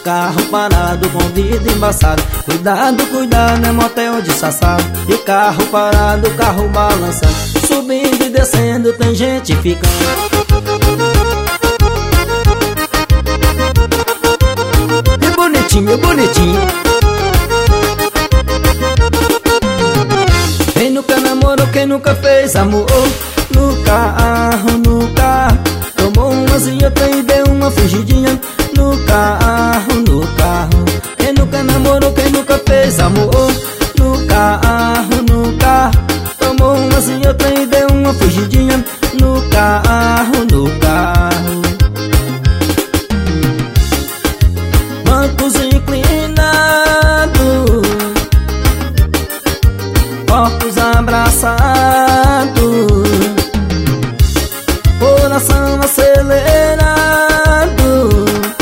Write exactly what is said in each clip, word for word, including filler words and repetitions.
carro parado com vidro embaçado. Cuidado, cuidado, é motel de sassado. E carro parado, carro balançando, subindo e descendo, tem gente ficando. E bonitinho, bonitinho. Quem nunca namorou, quem nunca fez amor? No carro, no carro, tomou umas e outra e deu uma fugidinha. No carro, no carro. Quem nunca namorou, quem nunca fez amor? No carro, no carro, tomou umas e outra e deu uma fugidinha. No carro, no carro. Bancos inclinados, corpos abraçados, coração acelerado,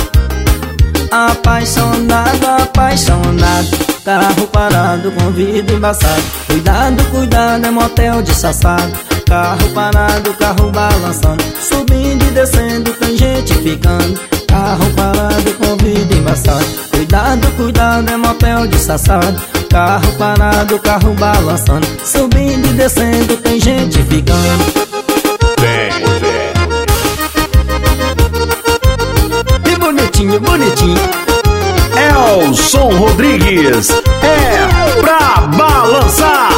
apaixonado, apaixonado. Carro parado com vidro embaçado. Cuidado, cuidado, é motel de sassado. Carro parado, carro balançando, subindo e descendo, tem gente ficando. Carro parado com vidro embaçado. Cuidado, cuidado, é motel de sassado. Carro parado, carro balançando, subindo e descendo, tem gente ficando. E bonitinho, bonitinho. Elson Rodrigues é pra balançar.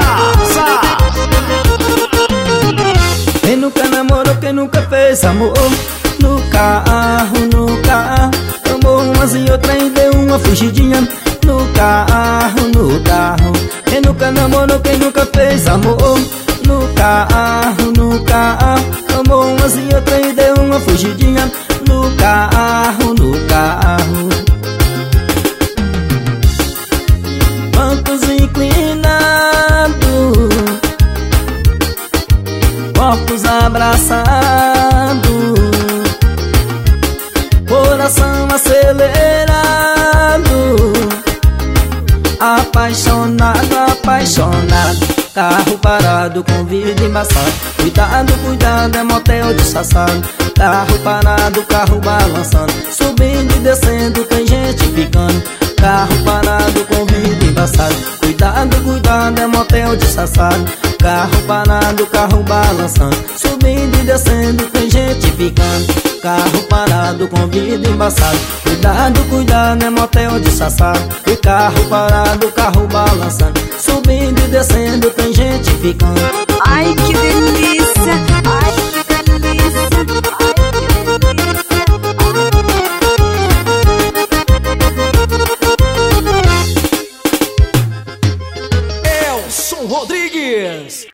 Quem nunca namorou, quem nunca fez amor? No carro, no carro, tomou umas e outra e deu uma fugidinha. No carro, no carro. Quem nunca namorou, quem nunca fez amor? No carro, no carro, tomou umas e outra e deu uma fugidinha. No carro, no carro. Bancos inclinados, corpos abraçados, coração acelerado, apaixonado, apaixonado. Carro parado com vidro embaçado. Cuidado, cuidado, é motel de sassado. Carro parado, carro balançando, subindo e descendo, tem gente ficando. Carro parado com vidro embaçado. Cuidado, cuidado, é motel de sassado. Carro parado, carro balançando, subindo e descendo, tem gente ficando. Carro parado com vidro embaçado. Cuidado, cuidado, é motel de sassado. E carro parado, carro balançando, subindo e descendo, tem gente ficando. Ai, que delícia! Ai, que delícia! Ai, que delícia! Elson Rodrigues.